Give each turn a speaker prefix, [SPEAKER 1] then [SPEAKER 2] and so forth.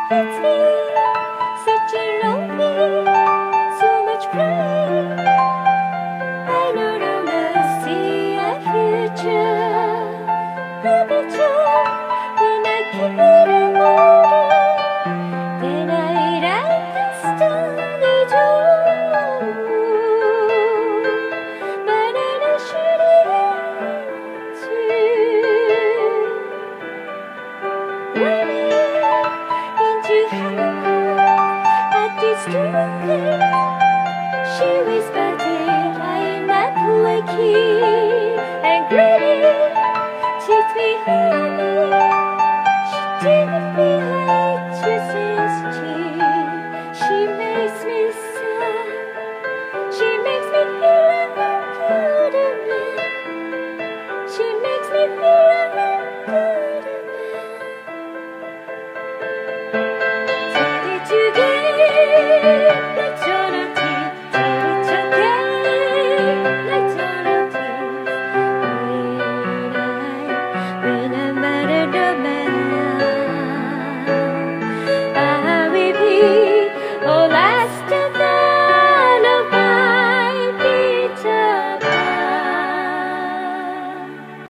[SPEAKER 1] It's been such a long day, so much crying. I no longer see a future. Every time when I keep it in order, then I write the story too. But I know should running into her at this place. She whispered it, I'm not lucky, and grinning, teach me honey. She didn't feel like Jesus tea. She makes me sad. She makes me feel like I'm good of it. She makes me feel like